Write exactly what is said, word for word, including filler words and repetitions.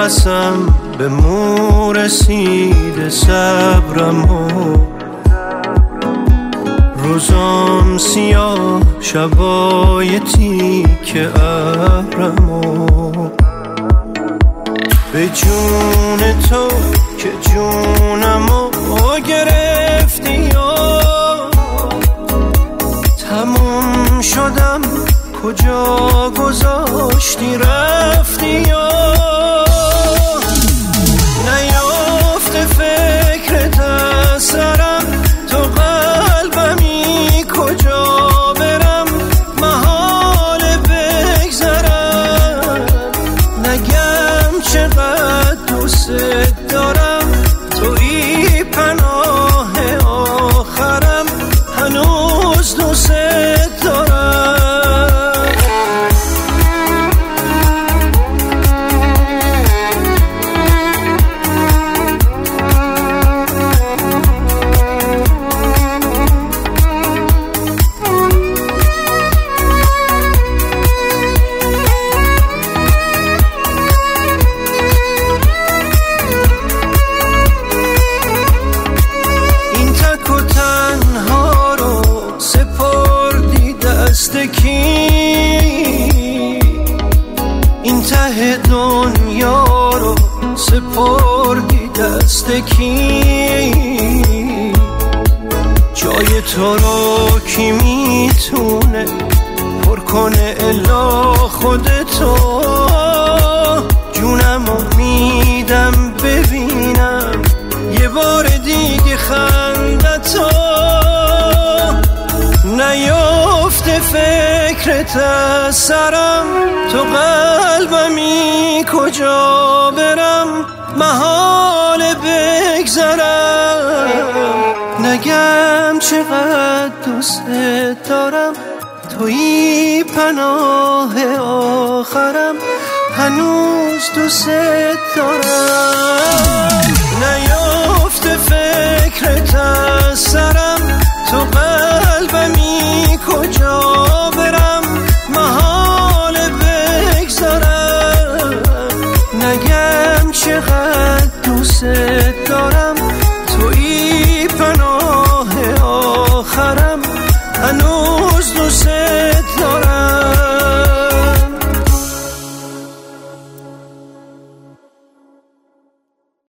نفسم به مو رسیده صبرم و روزام سیاه شبای تیک ابرم و به جون تو که جونمو گرفتی یا تموم شدم کجا گذاشتی رفتی یا نیافته فکرت از سرم تو قلبمی کجا برم محال بگذرم نگم چقدر دوست دارم توی پناه آخرم هنوز دوست دارم این ته دنیا رو سپردی دست کی جای تو رو کی میتونه پر کنه الا خودتو جونمو میدم ببینم یه بار دیگه خندتو نیافته فکرت از سرم تو قلبمی کجا برم محال بگذرم نگم چقدر دوست دارم توی پناه آخرم هنوز دوست دارم نیافته فکرت از سرم تو قلبمی کجا برم محال بگذارم نگم چقدر دوست دارم